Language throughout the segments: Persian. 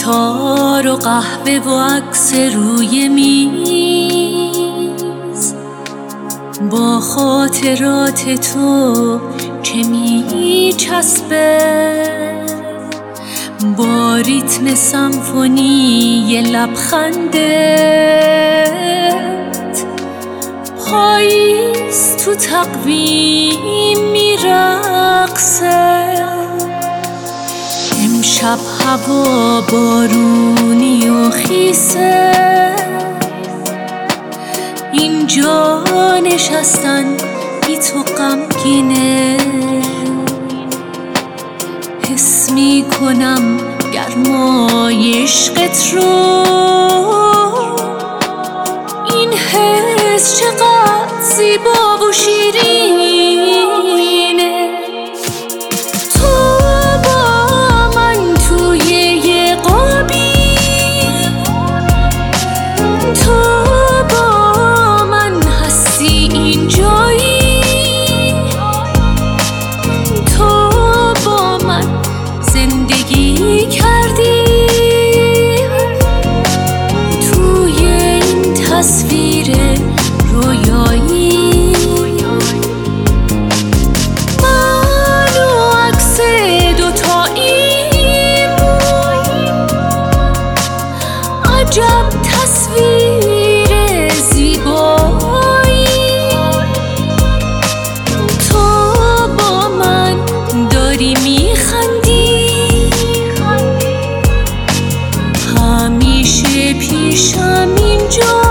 گیتار و قهوه و عکس روی میز، با خاطرات تو که میچسبه، با ریتم سمفونی لبخندت. پاییز تو تقویم میرقصه، امشب هوا بارونی و خیسه. اینجا نشستن بی تو غمگینه، حس میکنم گرمای عشقت رو. این حس چقدر زیبا و شیرینه. تو با من توی یه قابی، تو با من هستی اینجایی، تو با من زندگی کردی توی این تصویر رویایی. من و عکس دوتاییم، عجب تصویر زیبایی. تو با من داری میخندی، همیشه پیشم اینجایی.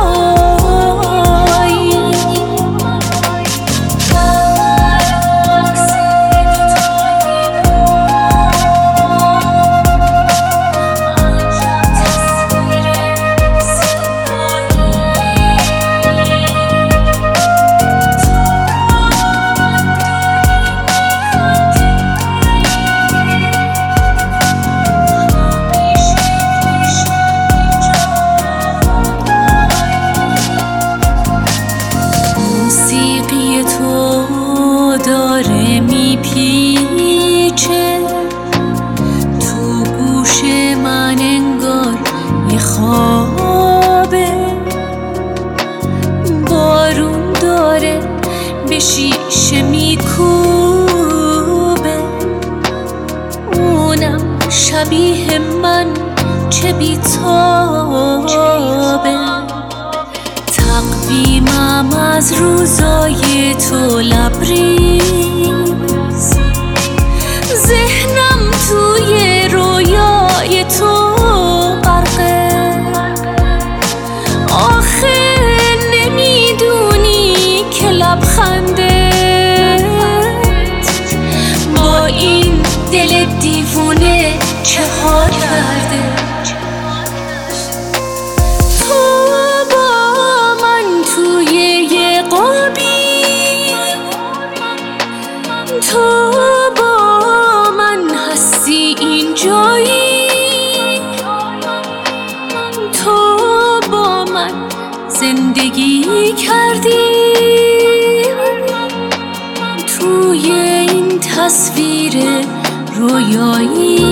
موسیقی تو داره میپیچه تو گوش من، انگار یه خوابه. بارون داره به شیشه میکوبه، اونم شبیه من چه بی‌تابه. تقویمم از روزای تو لبریز، ذهنم توی رویای تو غرقه. آخه نمیدونی که لبخندت با این دل دیوونه چه ها کرده. تو با من هستی اینجایی، تو با من زندگی کردی توی این تصویر رویایی.